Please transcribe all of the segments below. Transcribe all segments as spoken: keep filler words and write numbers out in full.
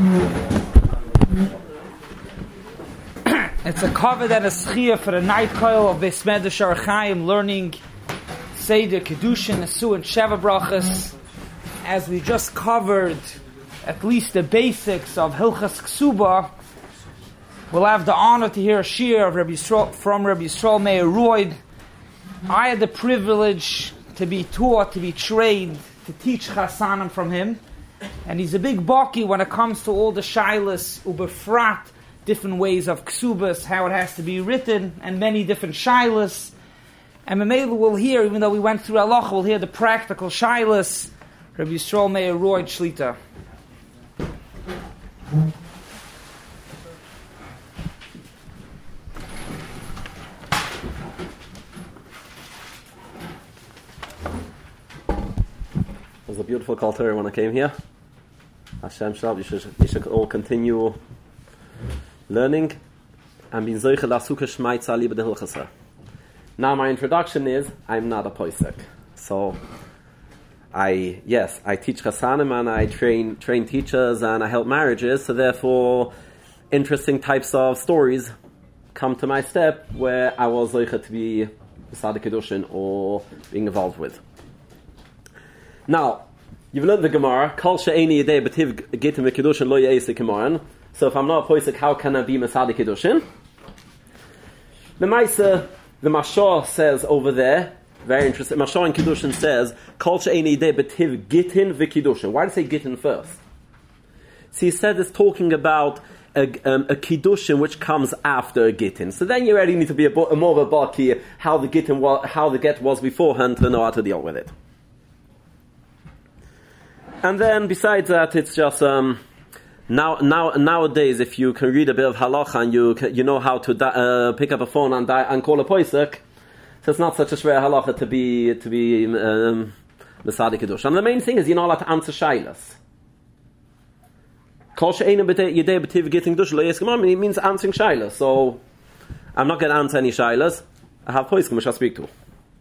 It's a cover and a schia for the night coil of Beis Medrash Ohr Chaim, learning Seder Kedushin, Nesu, and Sheva Brachas. As we just covered at least the basics of Hilchas Ksuba, we'll have the honor to hear a shir of Rabbi Yisrael, from Rabbi Yisrael Meir Royd. I had the privilege to be taught, to be trained, to teach Chasanim from him. And he's a big baki when it comes to all the shilas, ubefrat, different ways of ksubas, how it has to be written, and many different shilas. And Mamela will hear, even though we went through halacha, we'll hear the practical shilas. Rabbi Yisrael Meir Royd Shlita. It was a beautiful culture when I came here. Hashem Shalom, you should, you should all continue learning. And bin zoiche lasuke shmaitza liebe de hilchasa. Now my introduction is, I'm not a poisek. So, I, yes, I teach chasanim and I train train teachers and I help marriages, so therefore interesting types of stories come to my step where I was zoiche to be Besad Kedushin or being involved with. Now, you've learned the Gemara, Kol she'eni yedei b'tiv gitim v'kedushin lo ye'esik k'moran. So if I'm not a poisek, how can I be Mesad Kedushin? The Maisa, the Mashah says over there, very interesting, Mashah in Kedushin says, Kol she'eni yedei b'tiv gitin v'kedushin. Why did he say gitin first? So he said it's talking about a, um, a Kedushin which comes after a gitin. So then you already need to be a, a more of a baki how the gitin was, how the get was beforehand to know how to deal with it. And then besides that, it's just um, now now nowadays, if you can read a bit of halacha and you can, you know how to di- uh, pick up a phone and di- and call a poisek, so it's not such a shver halacha to be to be um, Mesad Kedushin. And the main thing is you're not allowed to answer shilas. Kol she'einu yedei b'tiv gitin kedushin lo ye'esik k'moran, it means answering shilas. So I'm not going to answer any shilas. I have poisek which I speak to.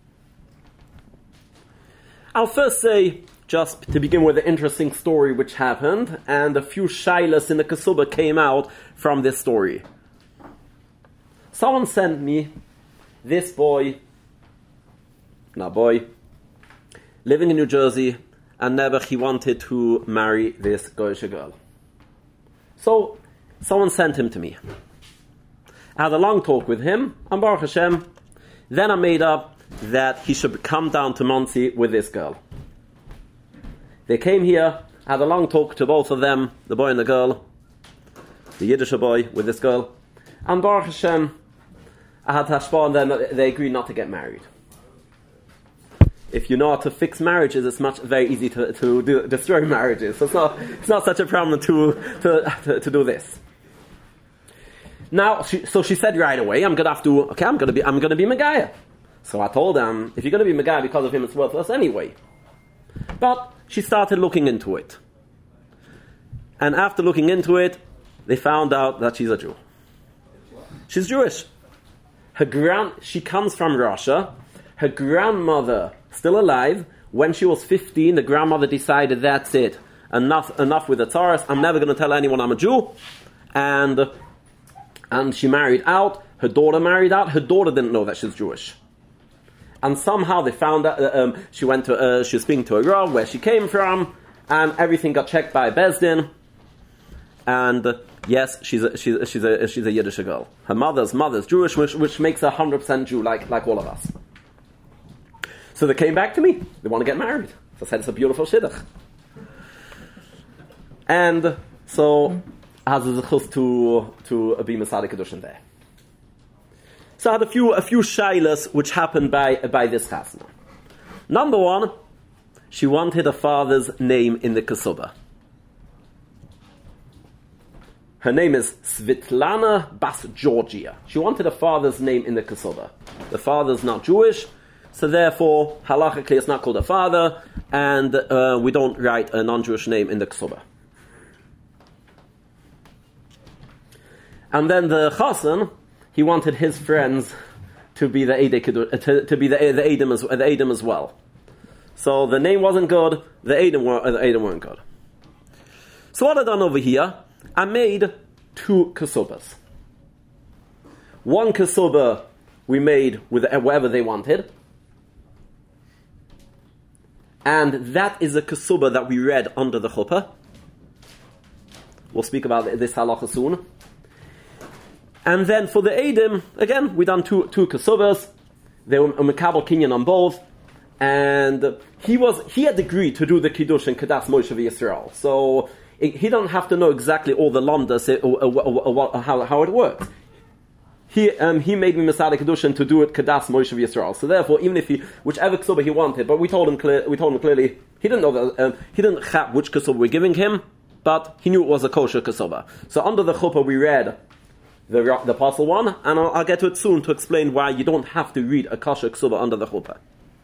I'll first say, just to begin with, an interesting story which happened, and a few shilas in the Kesuba came out from this story. Someone sent me this boy, not boy, living in New Jersey, and never he wanted to marry this Goyish girl. So, someone sent him to me. I had a long talk with him, and Baruch Hashem, then I made up that he should come down to Monsey with this girl. They came here, had a long talk to both of them, the boy and the girl, the Yiddish boy with this girl, and Baruch Hashem, I had hashpah, and then they agreed not to get married. If you know how to fix marriages, it's much very easy to, to do, destroy marriages. So it's not it's not such a problem to to to, to do this. Now, she, so she said right away, I'm gonna have to. Okay, I'm gonna be I'm gonna be Megaya. So I told them, if you're gonna be Megaya because of him, it's worthless anyway. But she started looking into it. And after looking into it, they found out that she's a Jew. She's Jewish. Her grand, she comes from Russia. Her grandmother, still alive, when she was fifteen, the grandmother decided, that's it. Enough enough with the Tzaras. I'm never going to tell anyone I'm a Jew. And, and she married out. Her daughter married out. Her daughter didn't know that she's Jewish. And somehow they found that uh, um, she went to uh, she was speaking to a Rav where she came from, and everything got checked by Bezdin. And uh, yes, she's a, she's she's a she's a Yiddish girl. Her mother's mother's Jewish, which which makes her one hundred percent Jew, like like all of us. So they came back to me. They want to get married. So I said it's a beautiful shidduch. And so I had the zechus to to be Mesad Kedushin there. So I had a few a few shilas which happened by by this chasna. Number one, she wanted her father's name in the Kesuba. Her name is Svitlana Bas Georgia. She wanted her father's name in the Kesuba. The father's not Jewish, so therefore halachically it's not called a father, and uh, we don't write a non-Jewish name in the Kesuba. And then the chassan, he wanted his friends to be the Eidei Kedu- to, to be the the Eidim as the Eidim as well. So the name wasn't good. The Eidim were the Eidim weren't good. So what I done over here, I made two kesubas. One kesuba we made with whatever they wanted. And that is a kesuba that we read under the chuppah. We'll speak about this halacha soon. And then for the Eidim, again, we done two two kesubas. They were a mekabel kinyan on both. And he was he had agreed to do the kiddush and kedas Moshe v'Yisrael. So he don't have to know exactly all the lamdas or, or, or, or how, how it works. He um, he made me Masada Kedushin to do it Kedas Moshe Yisrael. So therefore, even if he whichever ksuba he wanted, but we told him clear, we told him clearly he didn't know that um, he didn't chap which ksuba we're giving him, but he knew it was a kosher ksuba. So under the chuppah we read the the apostle one, and I'll, I'll get to it soon to explain why you don't have to read a kosher ksuba under the chuppah.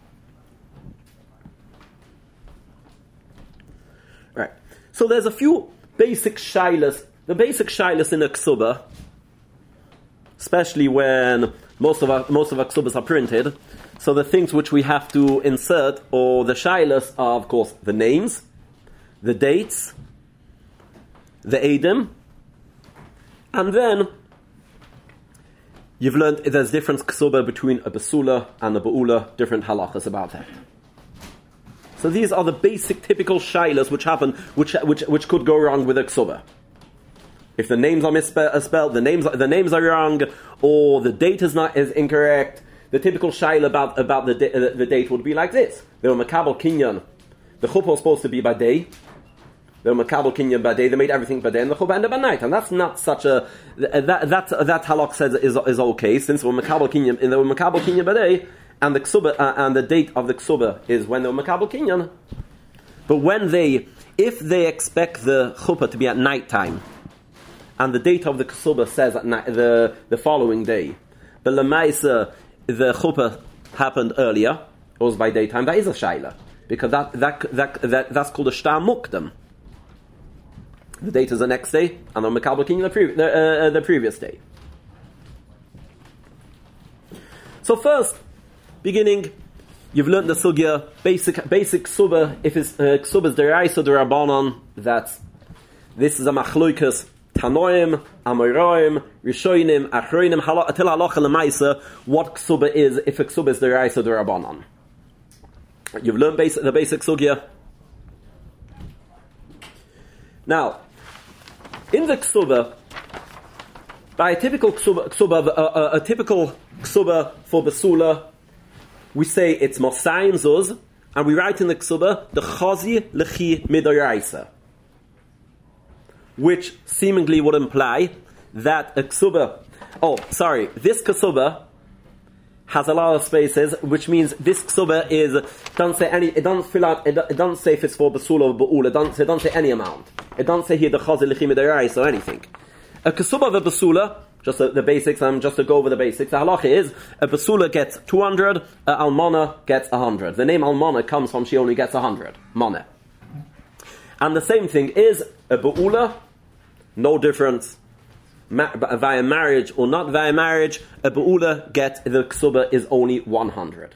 Right. So there's a few basic shilas. The basic shilas in a ksuba, especially when most of our most of our ksubas are printed. So the things which we have to insert, or the shilas, are of course the names, the dates, the eidim, and then you've learned there's different ksuba between a basula and a ba'ula, different halachas about that. So these are the basic typical shilas which happen, which which which could go wrong with a ksuba. If the names are misspelled, the names the names are wrong, or the date is not is incorrect, the typical shaila about about the the, the date would be like this: they were makabel kinyan. The chuppah was supposed to be by day. They were makabel kinyan by day. They made everything by day, and the chuppah ended by night. And that's not such a that that that halach says is is okay, since they were makabel kinyan and they were makabel kinyan by day, and the ksuba uh, and the date of the ksuba is when they were makabel kinyan. But when they if they expect the chuppah to be at night time, and the date of the ksuba says at night, the the following day, but lemaisa the chuppah happened earlier, it was by daytime. That is a shaila, because that that that, that that's called a shtar mukdam. The date is the next day, and the mekabel kinyan the, pre- the, uh, the previous day. So first, beginning, you've learned the sugya basic basic ksuba. If it's uh, ksuba is deraisa derabanan, that's this is a machloikas. Tanoim, Amoraim, Rishonim, Achroinim, Atil Halacha Lemaisa, what ksuba is, if a ksuba is the Raisa the Rabbanon. You've learned basic, the basic sugya. Now, in the ksuba, by a typical ksuba, ksuba a, a, a typical ksuba for Basula, we say it's Mosayim Zuz, and we write in the ksuba, the Chazi Lechi Midoraisa, which seemingly would imply that a ksuba, oh, sorry, this ksuba has a lot of spaces, which means this ksuba is, doesn't say any, it doesn't fill out, it, it doesn't say if it's for basula or ba'ul, it doesn't, it doesn't say any amount. It doesn't say here the chazi l'chim d'rais or anything. A ksuba of a basula, just the, the basics, um, just to go over the basics, the halacha is, a basula gets two hundred, a almana gets one hundred. The name almana comes from she only gets one hundred, mana. And the same thing is a ba'ula, no difference Ma- via marriage or not via marriage. A ba'ula get the ksuba is only one hundred.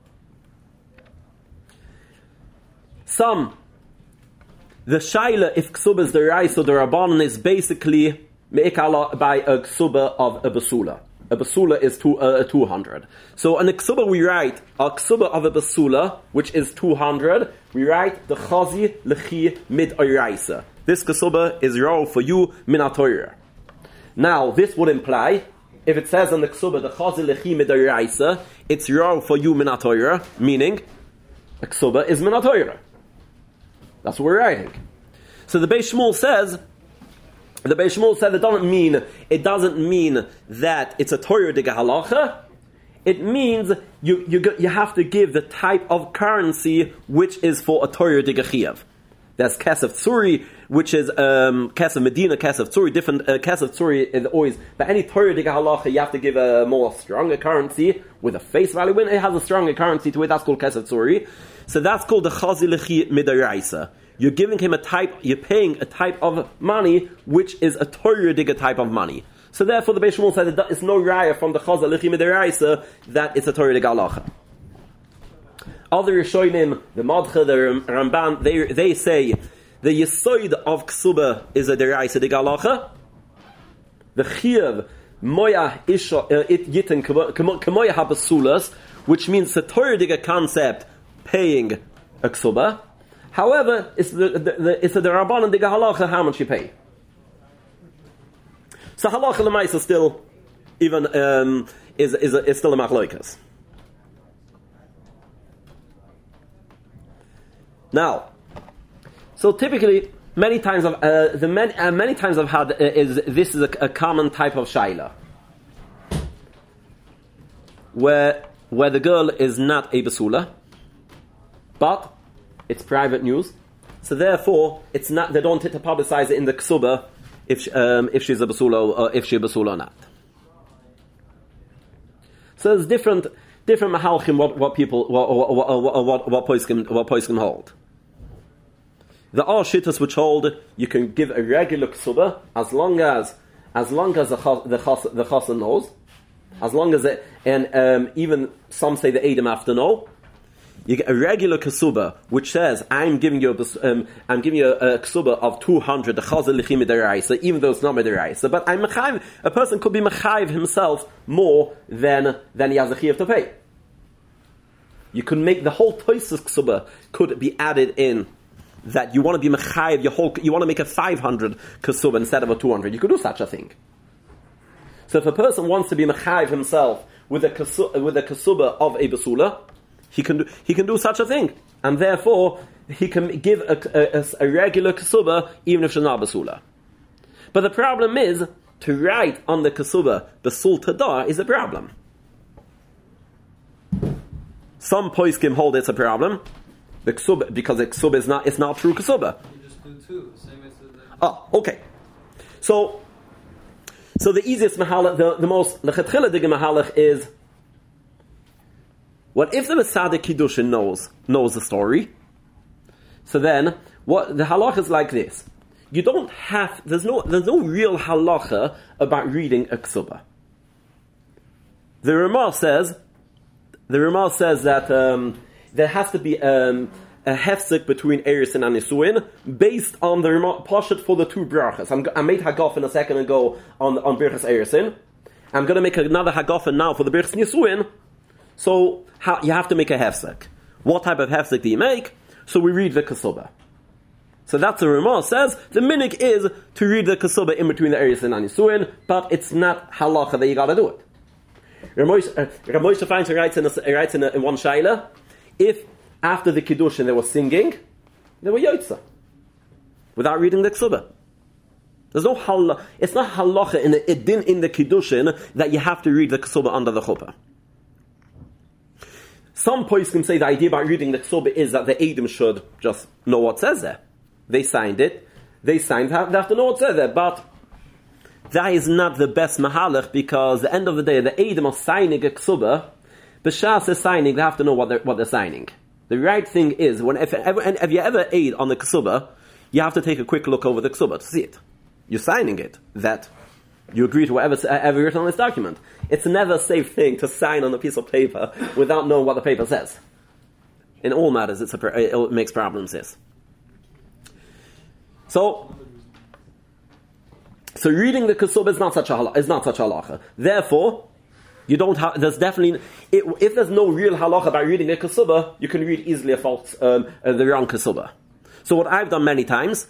Some the shaila if ksuba is the rais or the rabbanon is basically meikala by a ksuba of a basula. A basula is two, uh, two hundred. So in a ksuba we write a ksuba of a basula, which is two hundred. We write the chazi lechi mid oiraisa. This ksuba is raw for you min ha-Torah. Now this would imply, if it says in the ksuba the chazi lechi mid oiraisa, it's raw for you min ha-Torah, meaning a ksuba is min ha-Torah. That's what we're writing. So the Beis Shmuel says. The Beis Shmuel said it doesn't mean it doesn't mean that it's a Torah diga halacha. It means you you you have to give the type of currency which is for a Torah diga chiyav. There's kesef tzuri, which is um, kesef medina, kesef tzuri. Different uh, kesef tzuri is always, but any Torah diga halacha you have to give a more stronger currency with a face value. When it has a stronger currency to it, that's called kesef tzuri. So that's called the chazi lechi midaraisa. You're giving him a type, you're paying a type of money, which is a Torah digga type of money. So therefore the Beis Shmuel said that it's no raya from the Chazal Lichi Midaraisa that it's a Torah digga halacha. Other Rishonim, the Madcha, the Ramban, they, they say the yesoid of ksuba is a deraisa de galacha. The chiyuv moya isha it yitin kemoya habasulas, which means the Torah concept paying a ksuba. However, it's the, the, the it's the rabbanon de halacha how much you pay. So halacha l'maisa is still even um, is is is still a machlokas. Now, so typically, many times of uh, the many uh, many times I've had uh, is this is a, a common type of shaila, where where the girl is not a basula, but it's private news, so therefore it's not. They don't to publicize it in the ksuba if she, um, if she's a basula or if she's a basula or not. So there's different different mahalchim what, what people what what what what, what poskim what poskim hold. There are shittas which hold you can give a regular ksuba as long as as long as the chas, the chas, the chassan knows, as long as it, and um, even some say the edom have to know. You get a regular ksuba which says I'm giving you a, um, I'm giving you a, a ksuba of two hundred the chazal lichim deraisa, even though it's not deraisa. But I'm mechayiv, a person could be mechayiv himself more than than he has a chiyuv to pay. You could make the whole toisus ksuba could be added in. That you want to be mechayiv your whole, you want to make a five hundred ksuba instead of a two hundred. You could do such a thing. So if a person wants to be mechayiv himself with a ksuba, with a ksuba of a basula, he can do, he can do such a thing, and therefore he can give a, a, a regular ksuba even if she's not basula. But the problem is to write on the ksuba basul tadar is a problem. Some poskim hold it's a problem. The ksuba, because the ksuba is not, it's not true ksuba. You just do two, same as the... Oh, okay. So, so the easiest mahalach, the, the most lechatchila dig mahalach is, what if the Mesadik Kiddushin knows, knows the story? So then, what, the halach is like this. You don't have, there's no, there's no real halacha about reading a ksuba. The Ramah says, the Ramah says that, um, there has to be um, a hefsek between Eris and Anisuin based on the Pashat for the two brachas. I'm, I made Hagafin a second ago on, on Birchas Erisin. I'm going to make another Hagafin now for the Birchas Nisuin. So how, you have to make a hefsek. What type of hefsek do you make? So we read the Kasuba. So that's the Ramah says. The minik is to read the Kasuba in between the Eris and Anisuin, but it's not halacha that you got to do it. Ramosha finds writes in, a, writes in, a, in one shaila. If after the Kiddushin they were singing, they were Yotza. Without reading the Ksuba. There's no halacha. It's not halacha in the idin in the Kiddushin that you have to read the Ksuba under the chuppah. Some poskim say the idea about reading the Ksuba is that the Eidim should just know what says there. They signed it. They signed it. They have to know what says there. But that is not the best mahalach because at the end of the day, the Eidim are signing a Ksuba. B'shas is signing, they have to know what they're, what they're signing. The right thing is, when if, ever, and if you ever aid on the ksuba, you have to take a quick look over the ksuba to see it. You're signing it, that you agree to whatever's ever written on this document. It's never a safe thing to sign on a piece of paper without knowing what the paper says. In all matters, it's a, it makes problems, yes. So, so reading the ksuba is not such a is not such a halacha. Therefore, you don't have, there's definitely, it, if there's no real halacha about reading a kasuba, you can read easily a false, um, uh, the wrong kasuba. So what I've done many times,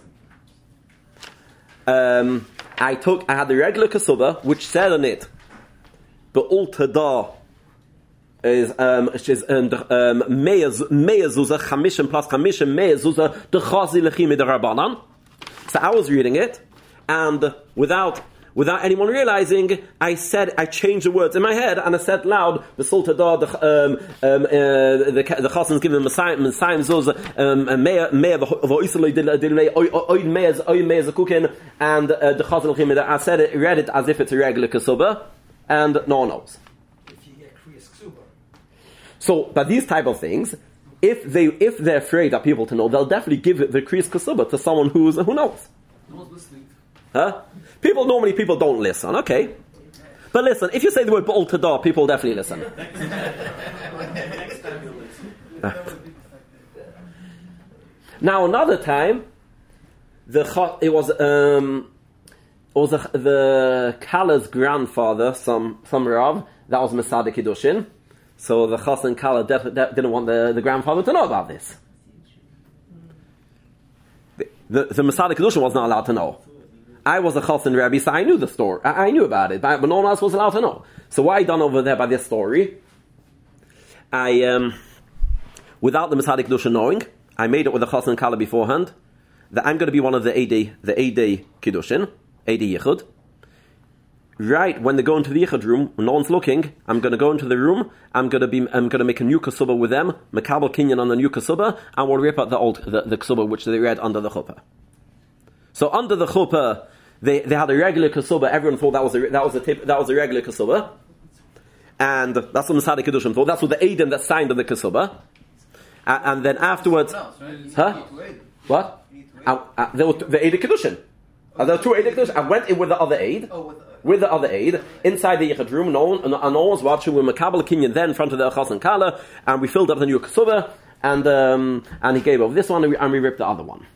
um, I took, I had the regular kasuba, which said on it, Be'ul Tada is, um, is, um, Meya Zuzah, Chamishim plus Chamishim, Meya Zuzah, the Chazi Lechim de Rabbanan. So I was reading it, and without, Without anyone realizing, I said, I changed the words in my head, and I said loud, the Sultadah, the, um, um, uh, the, the Chassan's given Messiah, Zuz, um, Meya, Meya, V'oisaloi, Dilmei, Oid Meya, Oid Meya Zakukin, and uh, the Chassan, I said it, read it as if it's a regular Kasuba, and no one knows. If you get Kriyas Ksuba. So, but these type of things, if they, if they're afraid that people to know, they'll definitely give the Kriyas Kasuba to someone who's, who knows. No one's listening. Huh? People, normally people don't listen, okay? But listen, if you say the word Ba'al Tadah, people definitely listen. Now another time, the it was um, it was the, the Kala's grandfather, some some Rav, that was Masada Kiddushin. So the Chas and Kala def, def, didn't want the, the grandfather to know about this. The the, the Masada Kiddushin was not allowed to know. I was a Chas and Rabbi, so I knew the story. I, I knew about it, but, but no one else was allowed to know. So what I done over there by this story, I um, without the Masada Kiddushin knowing, I made it with the Chas and Kala beforehand that I'm going to be one of the A D, the A D Kiddushin, A D Yichud. Right when they go into the Yichud room, when no one's looking, I'm going to go into the room. I'm going to be, I'm going to make a new kasubah with them, Makabel Kinyan on the new kasubah, and we'll rip out the old the, the kasubah which they read under the chuppah. So under the chuppah, they, they had a regular kasubah. Everyone thought that was a that was a tip, that was a regular kasubah, and that's what Masada Kiddushin thought. That's what the Eidim that signed on the kasubah, and, and then afterwards, huh? What? Uh, uh, there were t- the Eid Kiddushin. Uh, there were two Eid Kiddushin. I went in with the other Eid, oh, with, the, with the other Eid, inside the Yichud room. No one, and no one was watching. We were Makabel Kinyan then in front of the Chas and Kala, and we filled up the new kasubah, and um, and he gave over this one, and we, and we ripped the other one.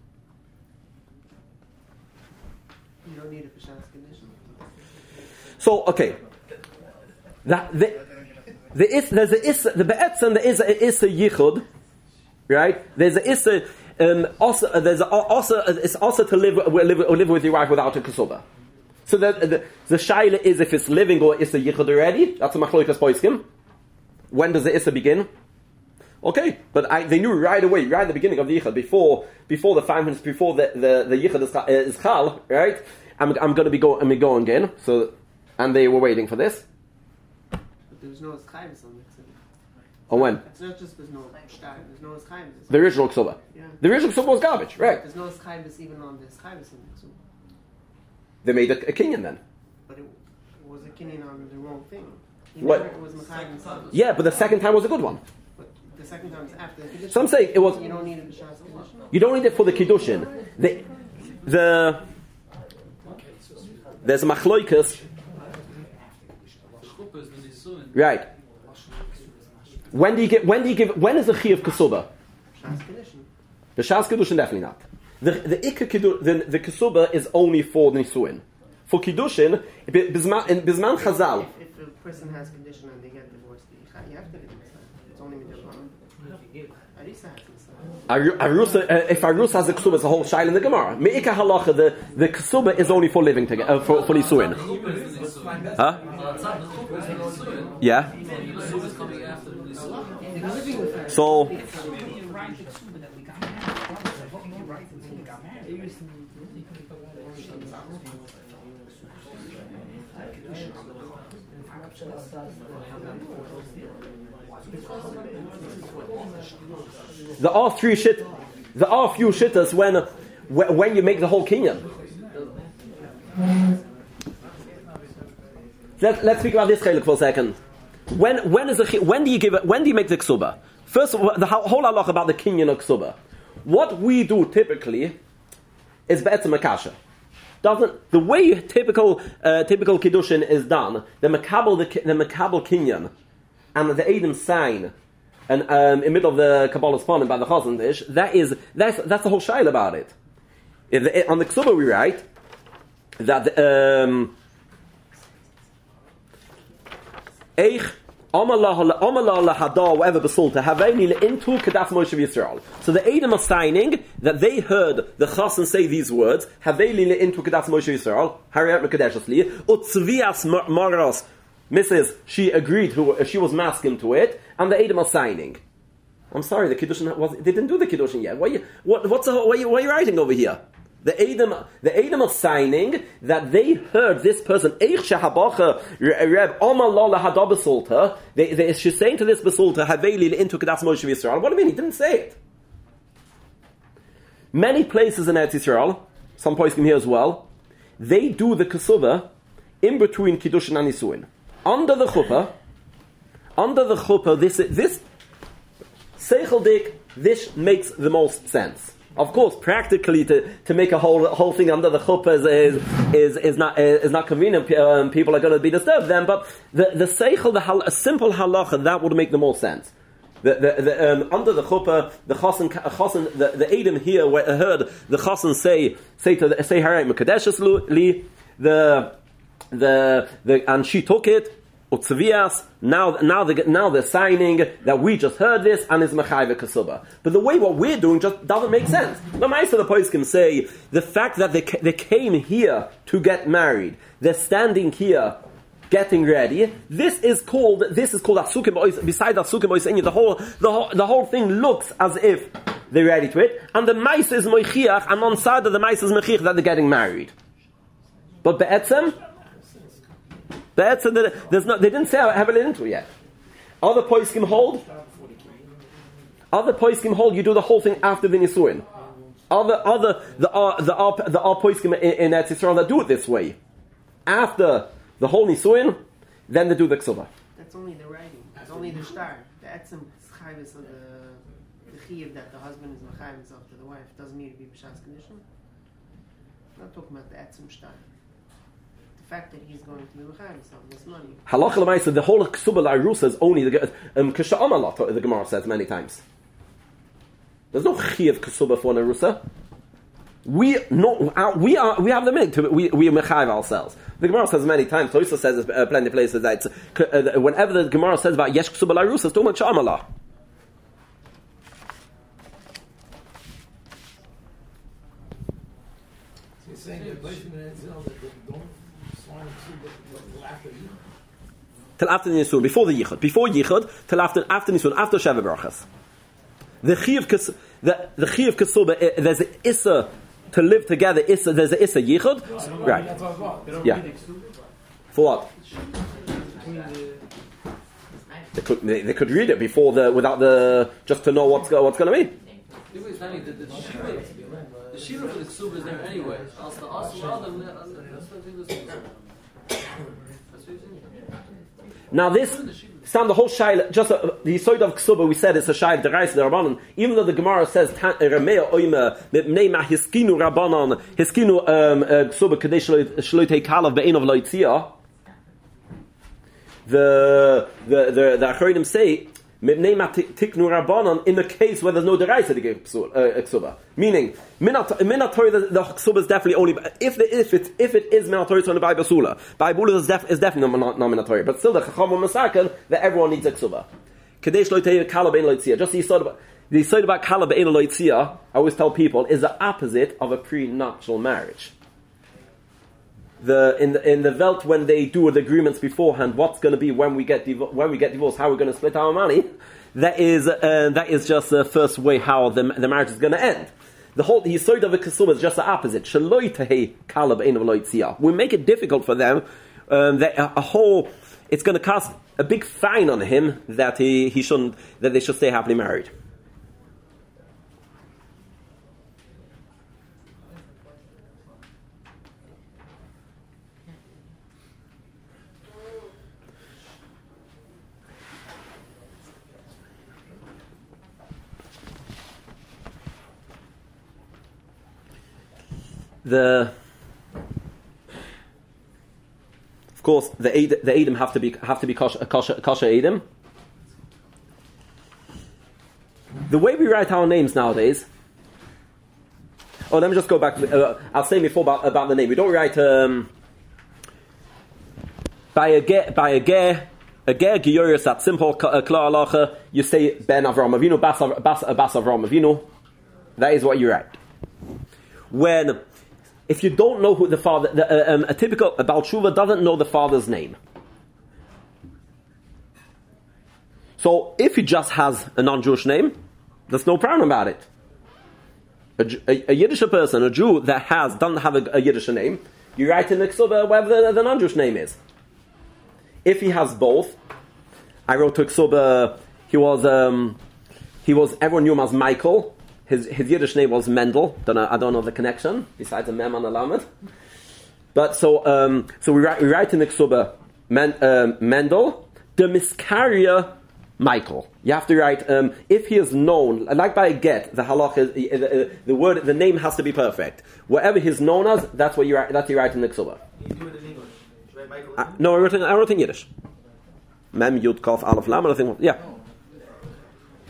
You don't need a Pashas condition. So okay, that the the is there's a is the be'etzem there is a is a Yichud, right? There's a is a Um, also, uh, there's a, also uh, it's also to live, uh, live live with your wife without a kasubah. So the the, the shaila is if it's living or is a yichud already. That's a machlokas poiskim. When does the issa begin? Okay, but I, they knew right away, right at the beginning of the yichud, before before the five minutes before the the, the yichud is, uh, is chal, right? I'm I'm going to be going, I'm going again. So, and they were waiting for this. But there was no chayvus on it. Or when? It's not just there's no shtar, there's no chayvus. The original kasubah. Yeah. The original kasubah was garbage, right? There's no chayvus even on this chayvus in the kasubah. They made a, a kinyan then. But it, it was a kinyan on the wrong thing. He What? never, it was mechayvus. Yeah, but the second time was a good one. But the second time is after the condition. So I'm saying it was. You don't need a B'shas condition. You don't need it for the kiddushin. The the there's a machloikas. Right. When do you give? When do you give? When is the chi of kasubah? B'shas condition. The shas kiddushin definitely not. The the ikka kiddush, the the kasubah is only for nisuin. For kiddushin, bisman in bisman chazal. If, if a person has condition and they get divorced, you have to get divorced. It's only with your mom. Arisa has this. Arusa, uh, if Arusa has a kasubah, it's a whole shail in the Gemara. Me'ika halacha, the the kasubah is only for living together, uh, for for nisuin. Huh? Yeah. So. There are three shit. There are a few shittas when when you make the whole kinyan. Let, let's speak about this chelik for a second. When when is the when do you give it? When do you make the ksuba? First, the whole halach about the kinyan of ksuba. What we do typically is be'etzem makasha. Doesn't the way typical uh, typical kiddushin is done? The makabel the, the makabel kinyan and the Eidim sign, and um, in the middle of the Kabbalah Spanim by the Chazon Ish, that is that's that's the whole shail about it. If the, on the ksuba we write that um, Eich Amalah Amalah Lahada whatever besulta Haveni into Kedas Moshe Yisrael. So the Eidim are signing that they heard the Chazon say these words Haveni into Kedas Moshe Yisrael Hariyat Mekadeshasli Utzvias Maros. Missus She agreed to she was masking to it, and the Eidim are signing. I'm sorry, the kiddushin was they didn't do the kiddushin yet. What, you, what what's the, what, are you, what are you writing over here? The Eidim the Eidim are signing that they heard this person Eich Shehabacha Reb Omar Lola Hadab Besulta. They they she's saying to this Besulta Haveli into Kedas Moshe Yisrael. What do you mean? He didn't say it. Many places in Eretz Yisrael, some places here as well, they do the Kesuvah in between kiddushin and nisuin. Under the chuppah, under the chuppah, this this seichel dik, this makes the most sense. Of course, practically to, to make a whole whole thing under the chuppah is is is not is not convenient. Um, people are going to be disturbed then. But the the seichel, the hal, a simple halacha, that would make the most sense. the, the, the, um, under the chuppah, the chosin, chosin the, the Edom here heard the chosin say, say to the, say Haray Mekadeshes li, the, the, the, and she took it, Utzavias, now, now, they, now they're signing that we just heard this and is Mechayve Kasuba. But the way what we're doing just doesn't make sense. The Meister the Pois can say the fact that they, they came here to get married, they're standing here getting ready. This is called this is called Asukim Ois. Beside Asukim Ois, the whole the whole the whole thing looks as if they're ready to it. And the Meister is Moichiach, and on side of the Meister is Moichiach that they're getting married. But Be'etzem, That's there's no, they didn't say heavily into it yet. Other poskim hold. Other poskim hold. You do the whole thing after the nisuin. Other other the uh, the uh, the uh, poskim in, in Eretz Yisrael that do it this way. After the whole nisuin, then they do the ksuba. That's only the writing. It's only the star. The etzem chayvus of the the chiyuv that the husband is mechayv himself to the wife doesn't need to be b'shas condition. I'm not talking about the etzem star. The fact that he's going to be mechayv himself, this money. Halacha l'maisa, the whole ksuba la'arusa is only the um kasha amalot. The Gemara says many times. There's no chiyuv ksuba for an arusa. We no, uh, we are we have the minute to we we mechayv ourselves. The Gemara says many times. Toisa says uh, plenty of places that it's, uh, whenever the Gemara says about yesh ksuba la'arusa, it's too much amala. So you're saying the blessing in Israel that they don't swan to after Yichud? Till after the Nisun, before the Yichud, before Yichud, till after after Nisun, after Sheva Berachas. The Chiyav Kes, the the Chiyav Kesuba, there's an Issa to live together. Issa, there's an Issa Yichud, No, right? Yeah. For what? They could they, they could read it before the without the just to know what's go, what's going to be. The the shiva, the shiva for the ksuba is there anyway. As the asl adam, that's what it is. That's what it is. Now this sound the whole shaila. Just uh, the yisoid of ksuba. We said it's a shaila derais the rabbanon. Even though the Gemara says remea oima mipnei ma hiskinu rabbanon hiskinu ksuba kadei shloi tei kalav be'enov loitzia. The the the the Acharonim say mipnei ma tiknu rabbanon in the case where there's no derais to give ksuba. Meaning minat minatori the, the ksuba is definitely only if the, if it if it is minatori on the by basula. By basula is, def, is definitely not, not minatori, but still the chacham masakel that everyone needs a ksuba. Kadesh loitei kala bein loitzia. Just the side about the side about kala bein loitzia. I always tell people is the opposite of a prenuptial marriage. The in the in the Welt when they do the agreements beforehand, what's going to be when we get divo- when we get divorced, how we're going to split our money. That is uh, that is just the first way how the the marriage is going to end. The whole the yisoid of a kasuma is just the opposite. Shaloi tehei kalab ein v'loitzia. We make it difficult for them. Um, that a, a whole it's going to cost a big fine on him that he he shouldn't that they should stay happily married. The of course the Ed, the Edom have to be have to be kosher kosher, kosher Edom. The way we write our names nowadays. Oh, let me just go back. To, uh, I was saying before about about the name. We don't write um, by a ge by a ge a ge giyurus that simple klar halacha. You say Ben Avram Avinu Bas Bas Bas Avram Avinu. That is what you write. When if you don't know who the father, the, uh, um, a typical a Baal Tshuva doesn't know the father's name. So if he just has a non-Jewish name, there's no problem about it. A, a, a Yiddish person, a Jew that has doesn't have a, a Yiddish name, you write in the Ksuba whatever the, the non-Jewish name is. If he has both, I wrote to Ksuba, he was um, he was everyone knew him as Michael. His his Yiddish name was Mendel. Don't know, I don't know the connection besides a mem and a lamed. But so um, so we write we write in the Ksuba Men, um, Mendel the Miskaria Michael. You have to write um, if he is known like by a get the halach is the, the, the word the name has to be perfect. Whatever he's known as, that's what you write. That's you write in the Ksuba. You do it in English. Right, Michael? Uh, no, I wrote in I wrote in Yiddish. Mem Yud Kof Aleph Lam. I think yeah.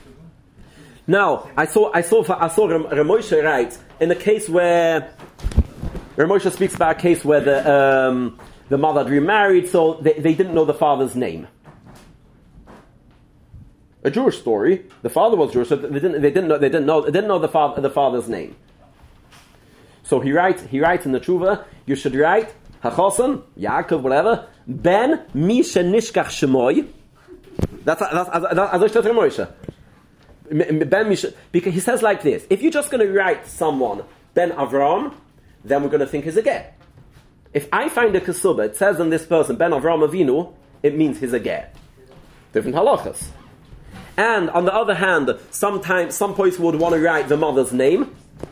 Now, I saw, I saw, I saw Ramosha write in the case where Ramosha speaks about a case where the um, the mother had remarried, so they, they didn't know the father's name. A Jewish story. The father was Jewish, so they didn't, they didn't know, they didn't know, they didn't know the father, the father's name. So he writes, he writes in the Tshuva, you should write Hachosan, Yaakov, whatever, Ben Misha Nishkach Shemoy. That's that's as I said to Ramosha. Ben Misha, because he says like this: if you're just going to write someone Ben Avram, then we're going to think he's a ger. If I find a kesubah, it says on this person Ben Avram Avinu, it means he's a ger. Different halachas. And on the other hand, sometimes some poets would want to write the mother's name.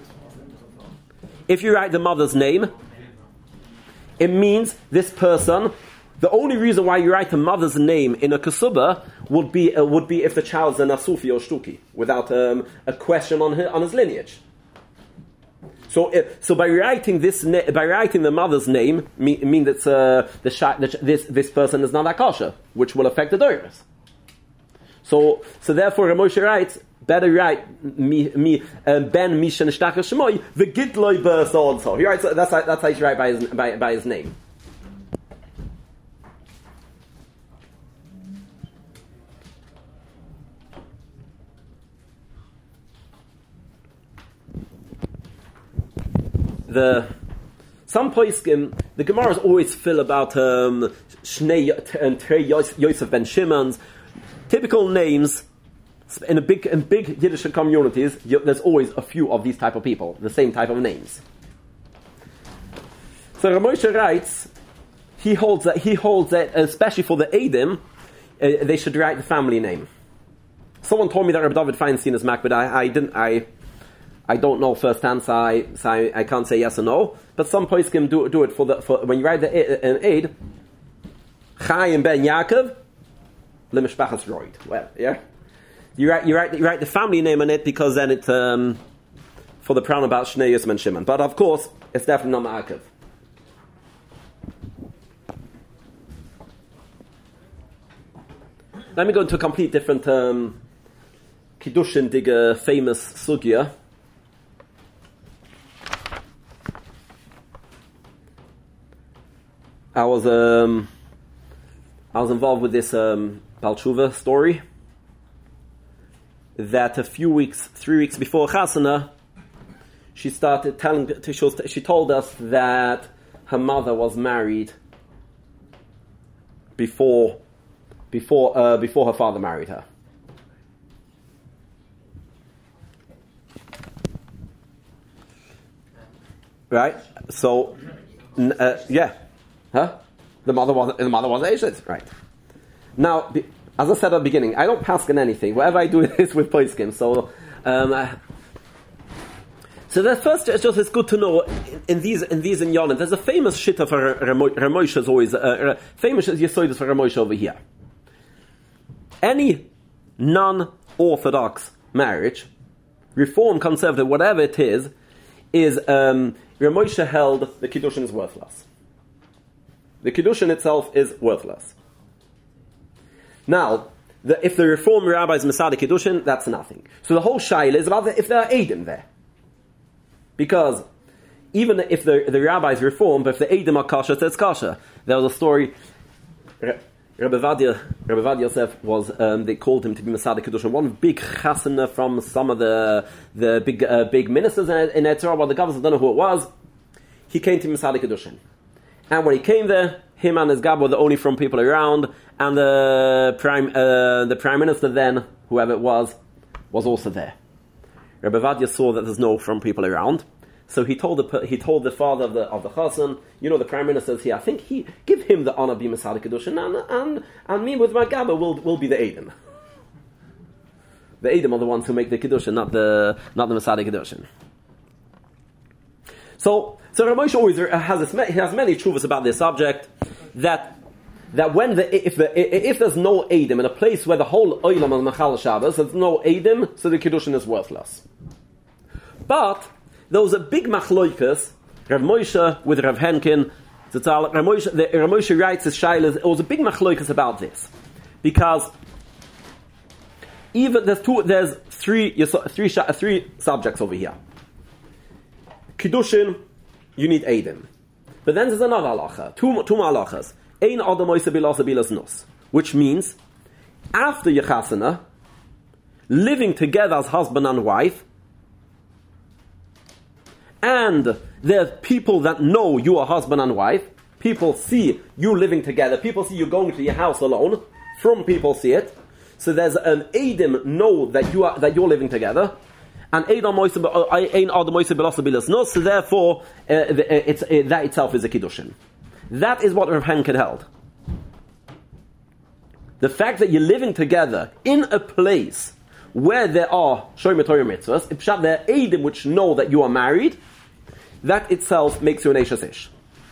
If you write the mother's name, it means this person. The only reason why you write a mother's name in a kesubah would be uh, would be if the child's a nasufi or shtuki, without um, a question on his, on his lineage. So, uh, so by writing this na- by writing the mother's name, me- mean that uh, the, sh- the ch- this this person is not akasha, which will affect the doiros. So, so therefore, Ramosha writes, better write me me uh, Ben Mishan Shtachar Shemoy the Gitloi Ber so and so. He writes that's how, that's how you write by his by, by his name. The some poskim, the Gemara is always full about um, Shnei and Trei Yosef ben Shimon's typical names in a big in big Yiddish communities. There's always a few of these type of people, the same type of names. So Ramosha writes, he holds that he holds that especially for the Eidim, uh, they should write the family name. Someone told me that Rabbi David Feinstein is Mac, but I, I didn't I. I don't know firsthand, so I, so I, I can't say yes or no. But some poets can do do it for the for when you write the an aid. Chaim ben Yaakov, lemishpachas roid. Well, yeah, you write you write you write the family name on it because then it's um, for the pronoun about Shnei Yosef and Shimon. But of course, it's definitely not Yaakov. Let me go into a complete different um, Kiddushin digger famous sugya. I was um, I was involved with this um, Baal Tshuva story that a few weeks, three weeks before Chasana, she started telling. She, was, she told us that her mother was married before before uh, before her father married her. Right. So, uh, yeah. Huh? The mother was the mother was Eshet, right? Now, be, as I said at the beginning, I don't pass on anything. Whatever I do is with poiskim. So, um, uh, so the first it's just it's good to know in, in these in these in Yonim. There's a famous shitta for Ramosha is always uh, famous Yesodus for Ramosha over here. Any non-orthodox marriage, reform, conservative, whatever it is, is um, Ramosha held the Kiddushin is worthless. The Kiddushin itself is worthless. Now, the, if the Reform rabbis Masada Kiddushin, that's nothing. So the whole shaila is about the, if there are Eidim there. Because even if the, the rabbis reform, but if the Eidim are kasha, so it's kasha. There was a story, Rabbi Vadia, Rabbi Vadia Yosef was, um, they called him to be Masada Kiddushin. One big chasana from some of the the big uh, big ministers in, in Etzra, well, the governors don't know who it was. He came to Masada Kiddushin. And when he came there, him and his gab were the only from people around, and the prime uh, the prime minister then, whoever it was, was also there. Rabbi Vadia saw that there's no from people around, so he told the he told the father of the of the chassan, you know, the prime minister's here. I think he give him the honor be Masada Kiddushin, and and and me with my gabba will will be the Eidim. The Eidim are the ones who make the Kiddushin, not the not the Masada Kiddushin. So. So Ramosha always has he has many truvas about this subject that that when the if the if there's no Eidim in a place where the whole oilam and machal Shabbos, there's no Eidim, so the Kiddushin is worthless. But there was a big machloikas, Rav Moshe with Rav Henkin. Rav Moshe, the, Rav Moshe writes his shailas. It was a big machloikas about this because even there's two, there's three, three, three subjects over here. Kiddushin, you need Eidim. But then there's another halacha, two, two more halachas. Ein adam oise bilas bilas nus, which means after your chasana, living together as husband and wife, and there's people that know you are husband and wife, people see you living together, people see you going to your house alone, from people see it, so there's an Eidim know that you are that you're living together, and Ein adam oise bilas bilas nus, so therefore uh, it's, uh, that itself is a kiddushin. That is what Rav Henkin held. The fact that you're living together in a place where there are Shomer Torah mitzvahs, pshat there are Eidim which know that you are married, that itself makes you an Eishes Ish.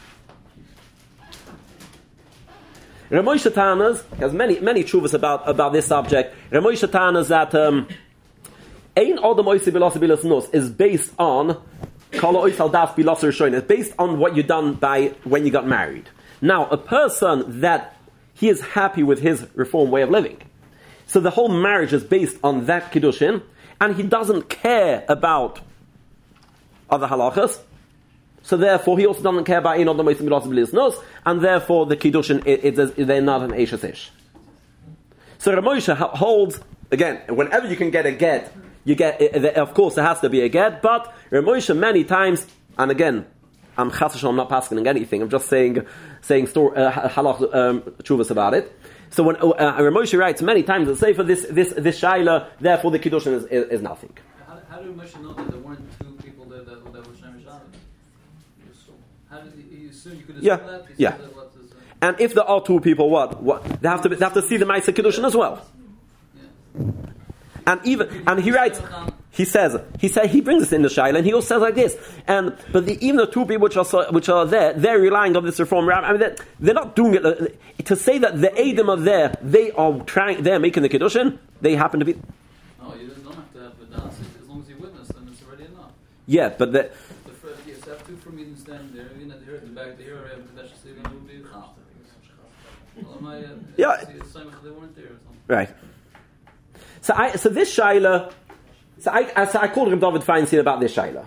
Rav Moshe Tanas has many many tshuvas about, about this subject. Rav Moshe Tanas that um, Ein Adam Oisi Bilas Bilas Nus is based on Kala Ois Al Das Bilas Rishoyin. It's based on what you've done by when you got married. Now, a person that he is happy with his reform way of living, so the whole marriage is based on that kiddushin, and he doesn't care about other halachas. So therefore, he also doesn't care about Ein Adam Oisi Bilas Bilas Nus, and therefore the kiddushin it, it, they're not an Eishes Ish. So Rav Moshe holds again, whenever you can get a get, you get. Of course, there has to be a get, but Rav Moshe many times, and again, I'm chas v'shalom not passing anything. I'm just saying, saying story, uh, halach um, tshuvas about it. So when uh, Rav Moshe writes many times, let's say for this this this shaila, therefore the kiddushin is, is, is nothing. How, how did Moshe know that there weren't two people there that, that were Shem Shabbos? How did he, you assume you could assume Yeah, that? He yeah. that what is, uh, And if there are two people, what what they have to be, they have to see the Ma'aseh kiddushin as well. yeah. And even and he writes, he says, he said he brings this in the shaila, and he also says like this. And but the, even the two people which are so, which are there, they're relying on this reform. I mean, they're, they're not doing it uh, to say that the Eidim are there. They are trying. They're making the kiddushin. They happen to be. No, you don't have to have a das. As long as you witness, then it's already enough. Yeah, but the, The first, yes, have two for me to stand there. You know, the back there, I have to say that would be well, my, uh, Yeah. see, it's like they weren't there or something. right. So I so this shaila. So I, so I called Reb David Feinstein about this shaila.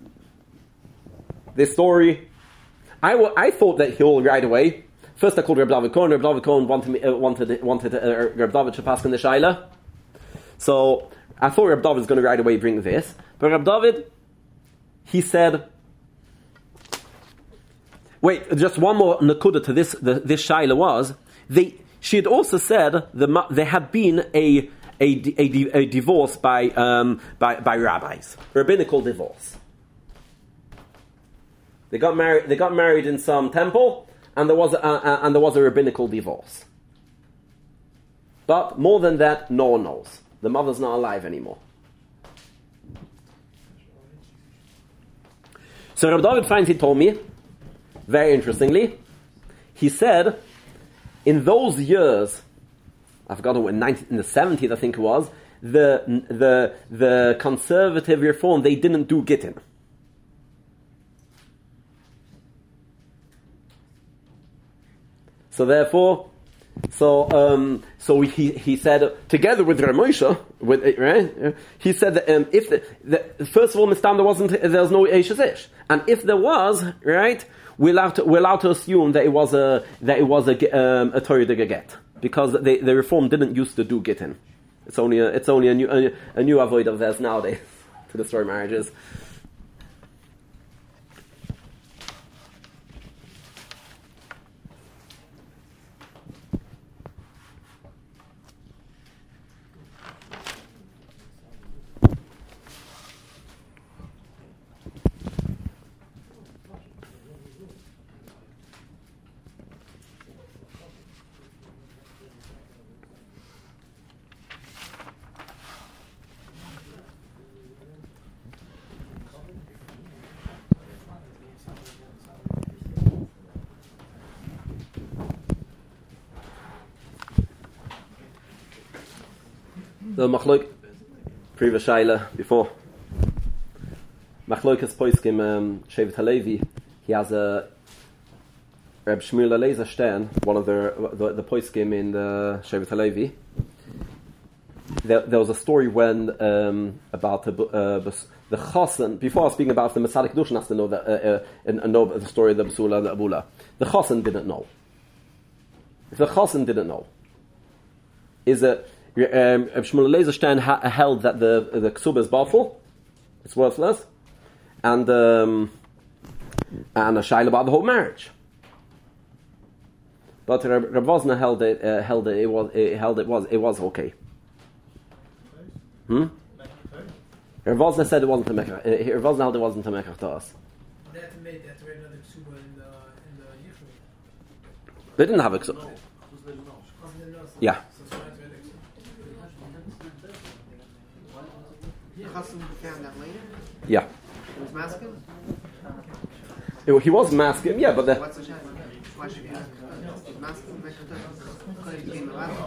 This story, I, w- I thought that he'll right away. First I called Reb David Cohen. Reb David Cohen wanted me, uh, wanted wanted uh, Reb David to pass in the shaila. So I thought Reb David was going to right away bring this, but Reb David, he said, wait, just one more nakuda to this. The, this shaila was they. She had also said the, there had been a. A, a, a divorce by, um, by by rabbis, rabbinical divorce. They got married. They got married in some temple, and there was a, uh, and there was a rabbinical divorce. But more than that, no one knows. The mother's not alive anymore. So Rabbi David Feinstein told me, very interestingly, he said, in those years. I forgot when in the seventies, I think it was, the the the conservative reform, they didn't do gittin. So therefore, so um, so he he said together with Rav Moshe, with right, he said that um, if the, the first of all, Mistam, there wasn't there was no Eishes Ish, and if there was, right, we're allowed to we're allowed to assume that it was a that it was a um, a Torah de get. Because they, the reform didn't used to do gittin. It's only a, it's only a new a, a new avoid of theirs nowadays to destroy marriages. The Machloik, previous shaila before. Machloikas Poiskim um, Shevet Halevi, he has a Reb Shmuel Eliezer Stern, one of the the, the Poiskim in the Shevet Halevi. there, there was a story when um, about the uh, the Chassan. Before I was speaking about the Masalik Kedushin, has to know that uh, uh, and, and know the story of the Basula and the Abula. The Chassan didn't know. If the Chassan didn't know, is that um, Shmuel Eliezer ha- held that the the Ksuba is bawful, it's worthless, and um, and a shaila about the whole marriage. But Reb Vosna held it uh, held it it was it held it was it was okay. Hmm. Reb Vosna said it wasn't a mekach. Reb Vosna held it wasn't a mekach to us. That made that way another ksuba in the in the yichud. They didn't have a ksuba. Yeah. Chassan found that later. Yeah. He was masculine. It, he was masculine, yeah, but the, What's the shot? Why should he ask? Masculine, could he be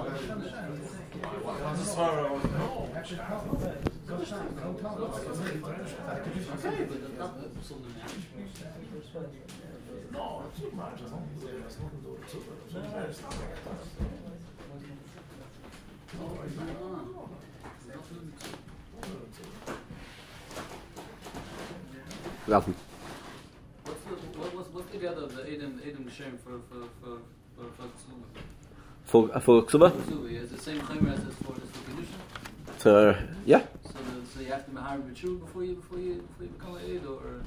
Welcome. What's the what, what's what's the other the Edom Edom Geshem for for for for for Ksuba? For uh, for Ksuba? Ksuba, yeah, is the same chaymer as for this for Kedusha? So yeah. So the, so you have to mahar b'tshuva before you before you before you become an Ed, or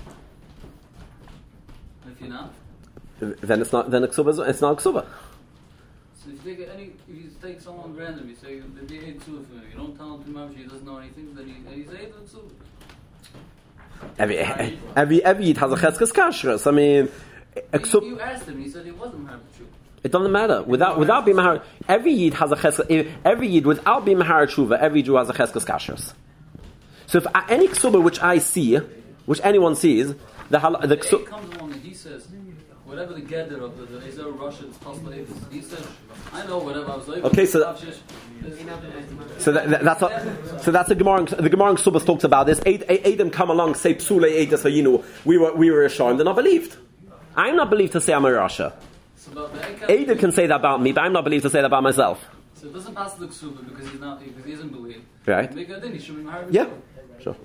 if you're not. Then it's not. Then a Ksuba. Is, it's not a Ksuba. So if you take any, if you take someone random, you say the be Ed Ksuba for him. You don't tell him too much. He doesn't know anything. Then he then he's Ed Ksuba. Every every every Yid has a cheskes kashrus. I mean, a You, Ksuba. you asked him. He said he wasn't mahar b'tshuva. It doesn't matter. Without without being mahar, every Yid has a cheskes. Every Yid without being mahar tshuva, every Jew has a cheskes kashrus. So if I, any Ksuba which I see, which anyone sees, the hal- the The Ksuba. Ed comes along and he says, whatever the gather of the, the Ezer Russia is possible, he says, I know whatever I was like. Okay, so so that, that, that's a, so that's the Gemara. The Gemara in Subas talks about this. Eight Adam come along, say Psule Eidah, so you know we were we were ashamed and not believed. I'm not believed to say I'm a Rasha. Eidah can say that about me, but I'm not believed to say that about myself. So it doesn't pass the Ksuba because he's not because he isn't believed. Right? Then he should be married. Yeah, sure.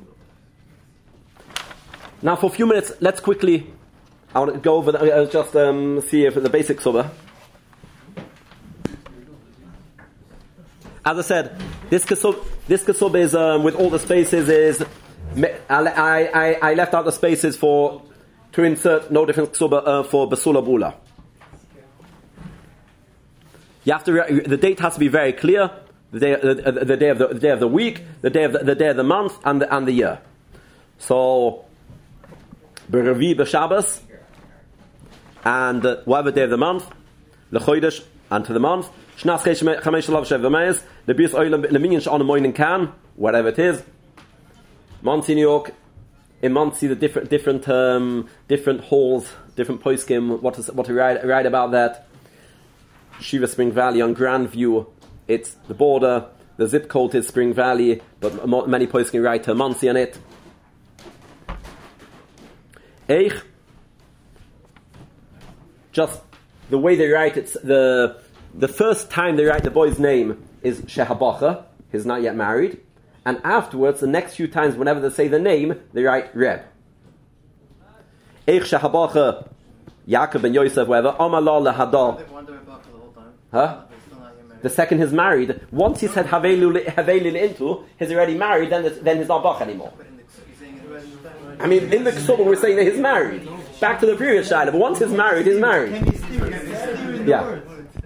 Now for a few minutes, let's quickly. I want to go over the, uh, just um, see if the basic Subah. As I said, this Kesub, this Kesub is um, with all the spaces is. I, I, I left out the spaces for to insert no different Kesub uh, for Basula Bula. You have to. Re- the date has to be very clear. The day, the, the, the day of the, the day of the week, the day of the, the day of the month, and the and the year. So, Berevi b'Shabbos, and uh, whatever day of the month, lechodesh, and to the month. Shnas chamesh shalav shev v'meis, lebius oilam leminyan she'on moinin kan, whatever it is. Month in New York, in month see the different different um, different halls, different poskim. What is what to write write about that? Shiva Spring Valley on Grandview, it's the border. The zip code is Spring Valley, but many poskim write to Muncie on it. Eich, just the way they write it, the the first time they write the boy's name is Shehabacha, he's not yet married, and afterwards, the next few times, whenever they say the name, they write Reb. Eich Shehabacha, Yaakov ben Yosef, whatever, Amallah lehadar. Huh? The second he's married, once he said Havelu into, he's already married, then then he's not Bach anymore. I mean, in the Ksuba we're saying that he's married. Back to the previous Shaila, but once he's married, he's married. Yeah.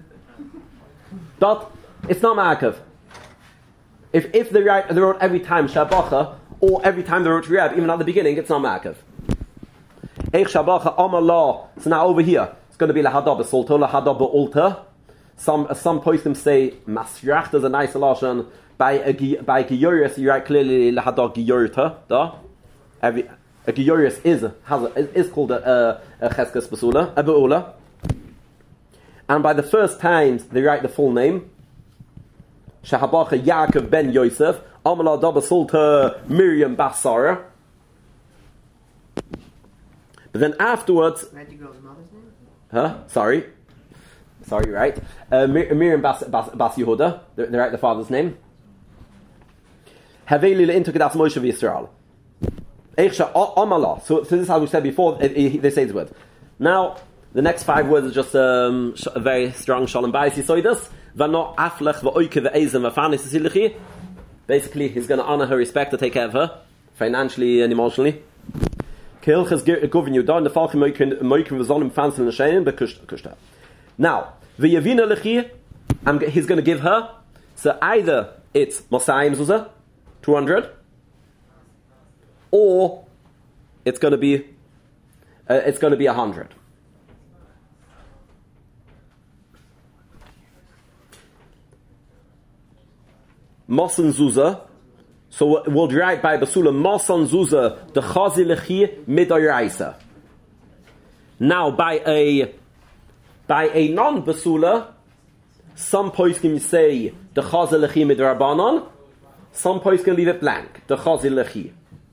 But it's not Ma'akav. If if they write, they wrote every time Shabacha, or every time they wrote Reb, even at the beginning, it's not Ma'akav. Eich Shabacha Amallah. So now over here, it's going to be Lahadab B'Solta, Lahadab B'Olta. Some uh, some postim say Masrach. There's a nice lashon by a by Giyuris. You write clearly Lahadab Giyurta. Da. Every a Giyuris is has a, is called a, a, a Cheskes Basula, a Be'ula. And by the first times they write the full name. Shahabacha Yaakov ben Yosef, Amala Dabasulta Miriam Basara. But then afterwards, Where'd you go? His mother's name? huh? Sorry, sorry, right? Uh, Mir- Miriam Bas, Bas, Bas Yehuda. They, they write the father's name. Haveli le'intu kedas Moshe v'Yisrael. Eichsha amala. So, so this is how we said before. It, it, they say the word. Now, the next five words are just um, sh- a very strong shalom bayis yisoidus. V'no aflech v'oike v'eizem v'fanis zilichi. Basically, he's going to honor her, respect her, take care of her, financially and emotionally. Kilchas govern you down the falcon moikin moikin v'zolim fansin l'shein b'kushta. Now, v'yavina lechi, he's going to give her. So either it's Mosayim Zuzah, two hundred, or it's going to be uh, it's going to be one hundred. Mosan Zuzah, so we'll write by Basula Mosan Zuzah the Chazi Lechi Midoraisa. Now by a by a non-Basula, some points can say the Chazi Lechi Midorabanan, some points can leave it blank, the Chazi Lechi.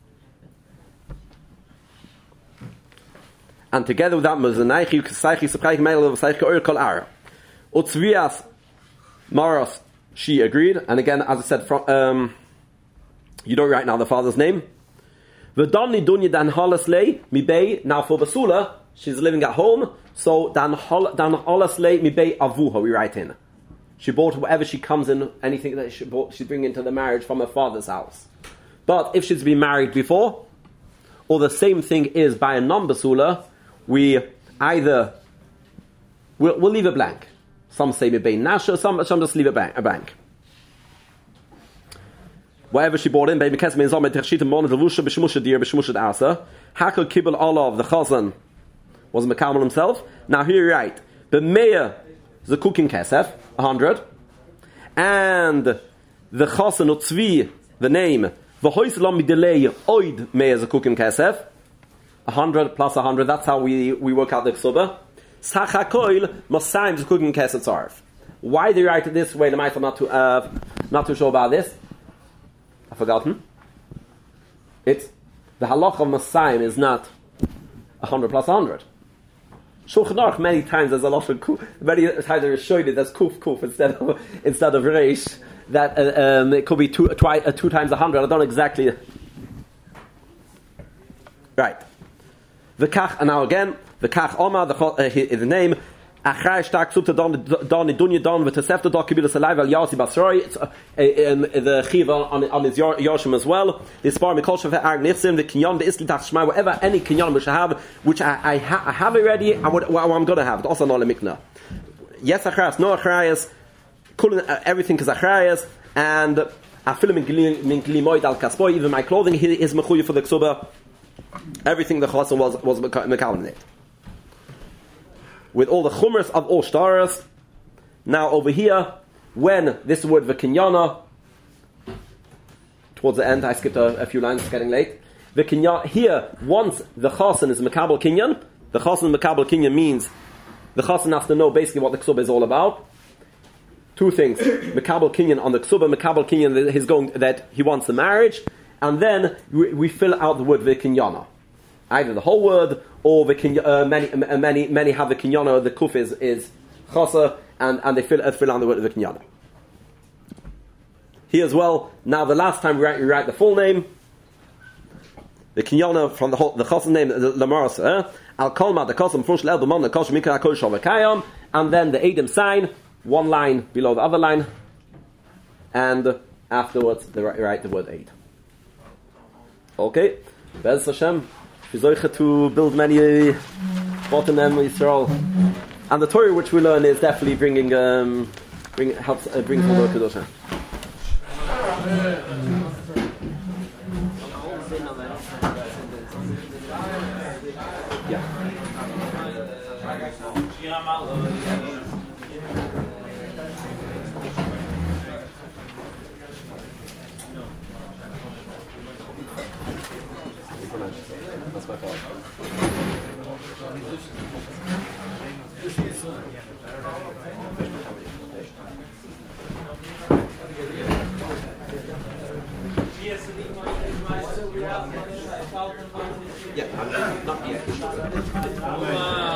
And together with that, Mazanaichi, Kasaichi, Sapraich, Meil, Vasaichi, Ur Kol Ar. Utzvias Maros, she agreed, and again, as I said, from, um, you don't write now the father's name. V'dani dunya dan halaslei mibei. Now for Basula, she's living at home, so dan halaslei mibei avuha. We write in. She bought whatever she comes in, anything that she bought, she's bringing into the marriage from her father's house. But if she's been married before, or the same thing is by a non-Basula, we either we'll, we'll leave it blank. Some say mibei nasha, some some just leave it blank. A blank. Whatever she bought in, baby kes means on tershita mon levusha b'shmusha dir b'shmusha asa. Hakel kibbel olav the chazan was Mekamal himself. Now here you write b'meya the cooking kesef a hundred, and the chazan utzvi the name v'hois lam midelei oid meya the cooking kesef a hundred plus a hundred. That's how we we work out the ksuba. Sachakoil Mosayim the cooking kesef tzarf. Why do you write it this way? The Michael not too uh, not too sure about this. I've forgotten. It's the halacha of Mosayim is not a hundred plus a hundred. Shulchan Aruch many times there's a lot of kuf, many times there is showed it as kuf kuf instead of instead of reish. That uh, um, it could be two twi- uh, two times a hundred. I don't know exactly. Right. The kach and now again the kach oma the uh, the name. Achray stark subte don don dunya don with the sefter doc kibilas alive al yasi basroi. It's the chiva on on his yoshim as well. This bar mikolshav arg nixim the kinyan the isli tach shmai whatever any kinyan which I have which I I, ha, I have already and what, what I'm going to have. It's also not a mikna. Yes achrayas no achrayas. Everything is achrayas and I film in glimoid al kasboy. Even my clothing is mechuyev for the ksuba. Everything the chassan was was mekal in it. With all the chumras of all shtaras. Now over here, when this word v'kinyana, towards the end, I skipped a, a few lines, it's getting late. V'kinyana, here, once the chasen is mekabel kinyan, the chasen mekabel kinyan means the chasen has to know basically what the ksuba is all about. Two things, mekabel kinyan on the ksuba, mekabel kinyan that he's going, that he wants the marriage, and then we, we fill out the word v'kinyana. Either the whole word, or the kinyan, uh, many, uh, many, many have the kinyana, the kuf is, is chasa, and, and they fill, uh, fill out the word of the kinyana. Here as well, now the last time we write, we write the full name, the kinyana from the whole, the chasa name, the lamaras, al kolma, the kosam, frush le'el, b'mon, the kosam, mikra, kol, shal, v'kayam, and then the edim sign, one line below the other line, and afterwards, they write the word eid. Okay, Bez Hashem. To build many bottom memories for all, and the Torah which we learn is definitely bringing, um, bring helps uh, brings all the kedusha. Yeah. That's my fault. Yeah, I'm not yet.